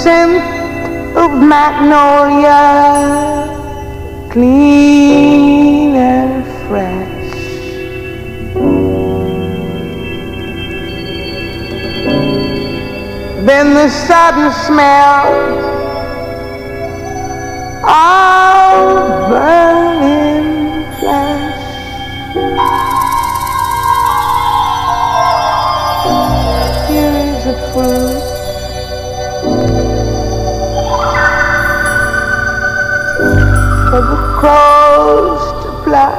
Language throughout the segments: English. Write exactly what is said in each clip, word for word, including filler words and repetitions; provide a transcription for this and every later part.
scent of magnolia, clean and fresh. Then the sudden smell of burning flesh. Here is a fruit for the crows to pluck.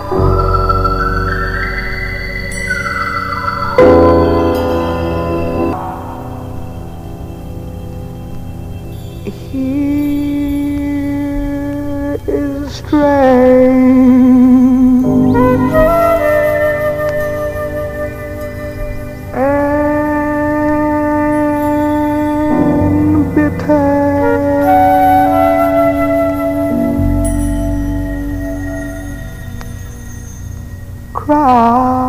Here is a strange and bitter cry.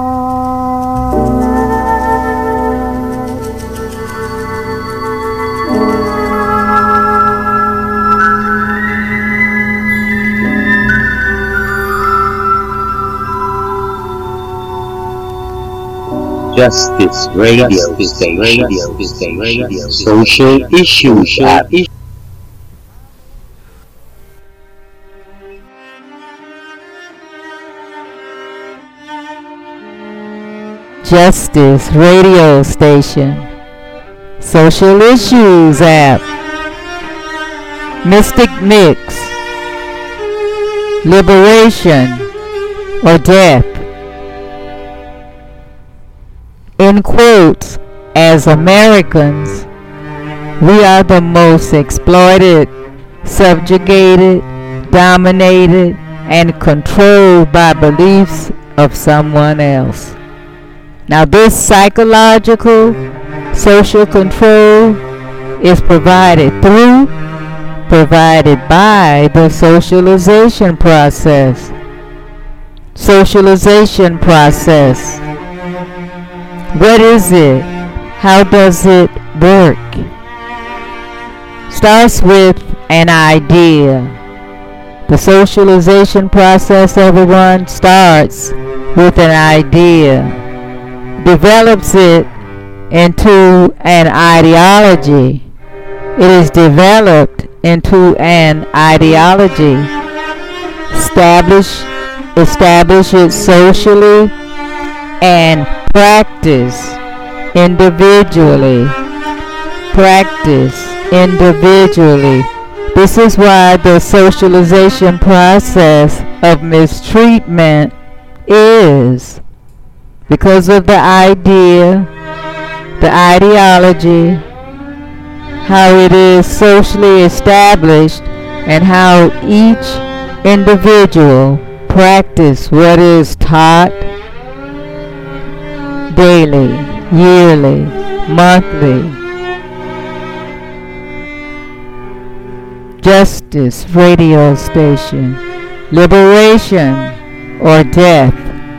Justice Radio Station, radio station, social issues app. Justice Radio Station, Social Issues app, Mystic Mix, Liberation or Death. In quotes, as Americans, we are the most exploited, subjugated, dominated, and controlled by beliefs of someone else. Now this psychological, social control is provided through, provided by the socialization process. Socialization process. What is it? How does it work? Starts with an idea. The socialization process, everyone, starts with an idea. Develops it into an ideology. It is developed into an ideology. Establish, establish it socially and practice individually. Practice individually. This is why the socialization process of mistreatment is. Because of the idea, the ideology, how it is socially established, and how each individual practice what is taught daily, yearly, monthly. Justice Radio Station, Liberation or Death.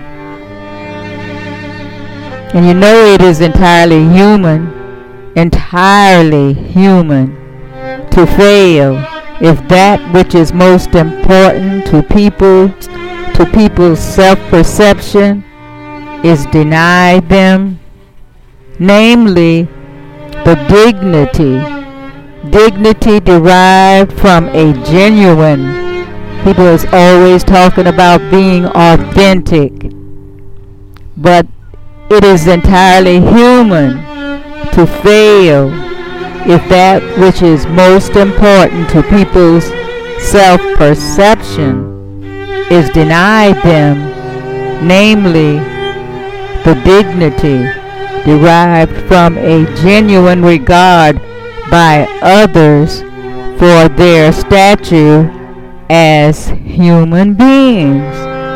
And you know it is entirely human, entirely human to fail if that which is most important to people, to people's self-perception is denied them, namely the dignity, dignity derived from a genuine. People is always talking about being authentic, but it is entirely human to fail if that which is most important to people's self-perception is denied them, namely the dignity derived from a genuine regard by others for their stature as human beings.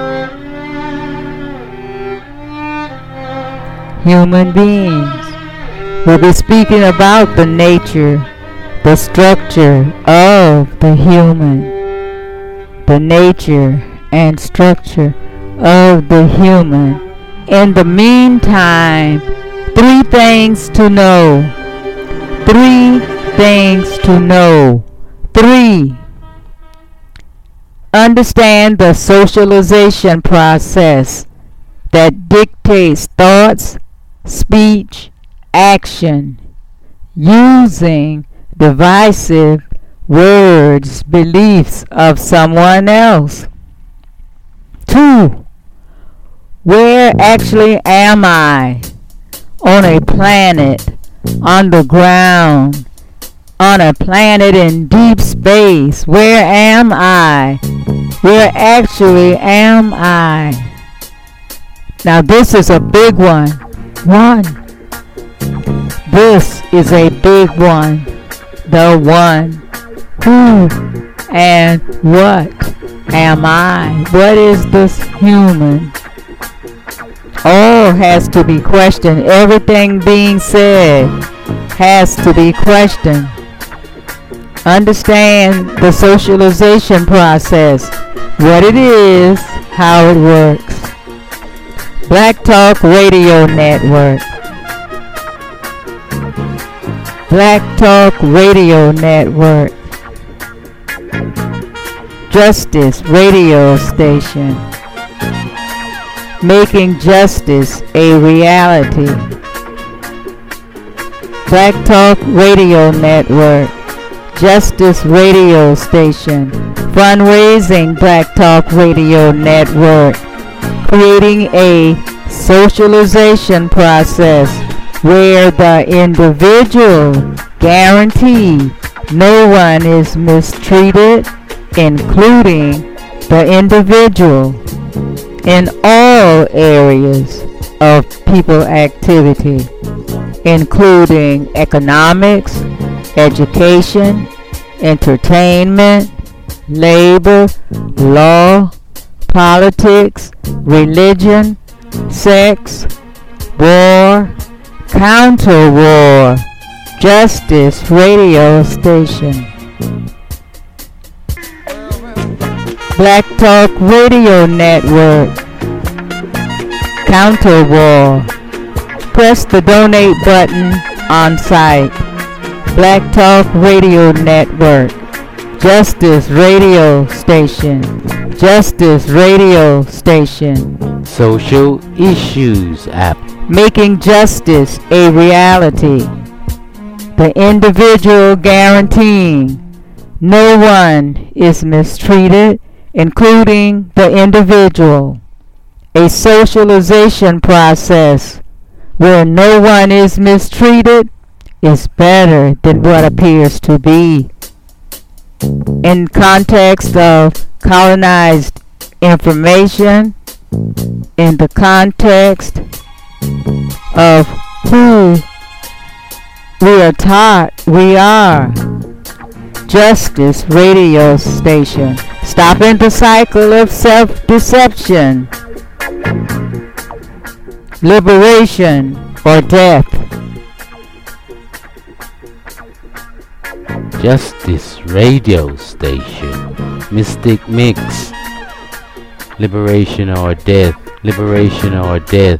Human beings. We'll be speaking about the nature, the structure of the human. The nature and structure of the human. In the meantime, three things to know. Three things to know. Three, understand the socialization process that dictates thoughts, speech, action, using divisive words, beliefs of someone else. Two, where actually am I? On a planet, on the ground, on a planet in deep space. Where am I? Where actually am I? Now this is a big one. One. This is a big one. The one. Who and what am I? What is this human? All has to be questioned. Everything being said has to be questioned. Understand the socialization process, what it is, how it works. Black Talk Radio Network. Black Talk Radio Network. Justice Radio Station. Making justice a reality. Black Talk Radio Network. Justice Radio Station. Fundraising Black Talk Radio Network. Creating a socialization process where the individual guarantees no one is mistreated, including the individual, in all areas of people activity, including economics, education, entertainment, labor, law, politics, religion, sex, war, counter-war. Justice Radio Station. Black Talk Radio Network. Counter-war. Press the donate button on site. Black Talk Radio Network. Justice Radio Station. Justice Radio Station. Social Issues App. Making justice a reality. The individual guaranteeing no one is mistreated, including the individual. A socialization process where no one is mistreated is better than what appears to be. In context of colonized information, in the context of who we are taught we are. Justice Radio Station. Stopping the cycle of self-deception. Liberation or death. Justice Radio Station. Mystic Mix. Liberation or death. Liberation or death.